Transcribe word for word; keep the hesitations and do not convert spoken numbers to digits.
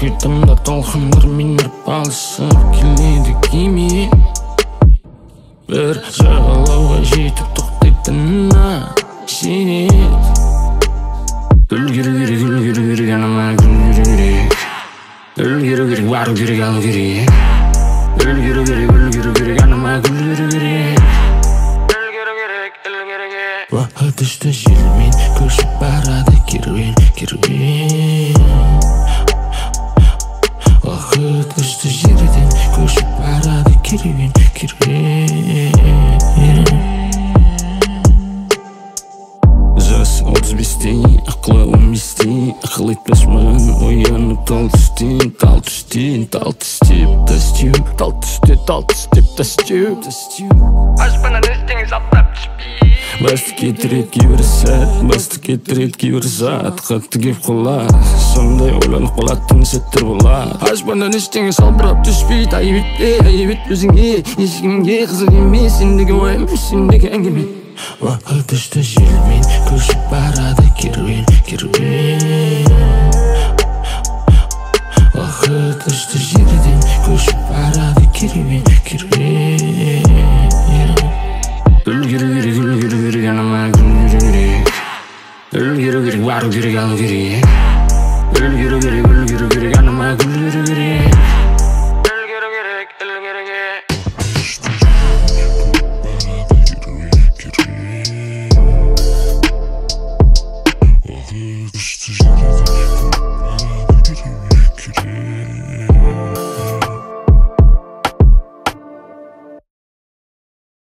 мұхитымда толқындар минеріп алысып келеді кеме. Бір жағалауға жетіп тоқтайтынына сенеді. Гүл керу керек, гүл керу керек, анама гүл керу керек. Гүл керу керек, бару керек, алу керек. Гүл керу керек, гүл керу керек, анама гүл керу керек. Гүл керу керек, гүл керу керек. Уақыт ұшты желмен көшіп барады керуен, керуен. Уақыт ұшты жерден көшіп барады керуен, керуен. Жас отыз бесте, ақылы он бесте, ақыл етпес маған оянып тал түстен, тал түстен, тал түстеп тастеу, тал түсте, тал түстеп тастеу. Аспаннан іздеңіз аптап түспей. Басты кетірет кейбір сәт, басты кетірет кейбір зат, қатты кеп құлады, сондай ойланып қалатын сәттер болады. Аспаннан іздеңіз албырап түспей, айып етпе, айып етпе өзіңе, ешкімге қызық емес, сендегі уайым, сендегі әңгіме. Уақыт ұшты желмен көшіп барады керуен, керуен.